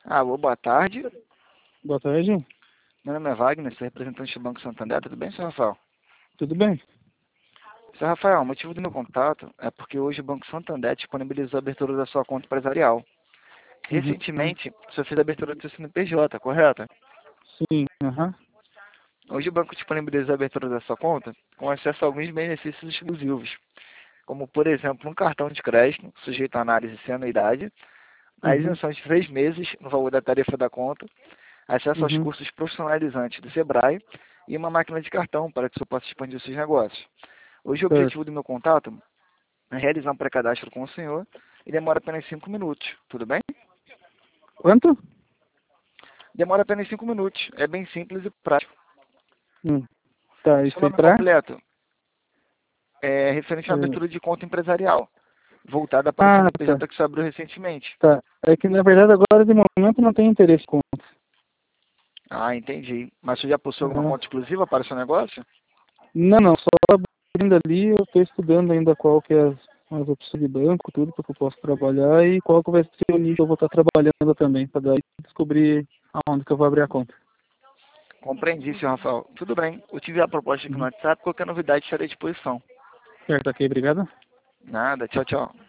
Alô, boa tarde. Boa tarde. Meu nome é Wagner, sou representante do Banco Santander. Tudo bem, senhor Rafael? Tudo bem? Senhor Rafael, o motivo do meu contato é porque hoje o Banco Santander disponibilizou a abertura da sua conta empresarial. Uhum. Recentemente, o senhor fez a abertura do seu CNPJ, correto? Sim, aham. Hoje o banco disponibilizou a abertura da sua conta com acesso a alguns benefícios exclusivos, como, por exemplo, um cartão de crédito sujeito à análise sem anuidade, a Uhum. isenção de 3 meses no valor da tarifa da conta, acesso aos Uhum. cursos profissionalizantes do Sebrae e uma máquina de cartão para que o senhor possa expandir os seus negócios. Hoje o Certo. objetivo do meu contato é realizar um pré-cadastro com o senhor e demora apenas 5 minutos, tudo bem? Quanto? Demora apenas 5 minutos, é bem simples e prático. Hum. Tá, Seu isso aí nome pra... completo é referente à é, abertura de conta empresarial, voltada para o Ah, tá. CNPJ que se abriu recentemente. Tá. É que, na verdade, agora, de momento, não tem interesse com... Ah, entendi. Mas você já possui alguma Ah, conta exclusiva para o seu negócio? não, só abrindo ali, eu estou estudando ainda qual que é as opções de banco, tudo, para que eu possa trabalhar e qual que vai ser o nicho que eu vou estar trabalhando também, para daí descobrir aonde que eu vou abrir a conta. Compreendi, senhor Rafael. Tudo bem. Eu tive a proposta aqui no Uhum. WhatsApp, qualquer novidade estarei à disposição. Certo, ok, obrigado. Nada, tchau, tchau.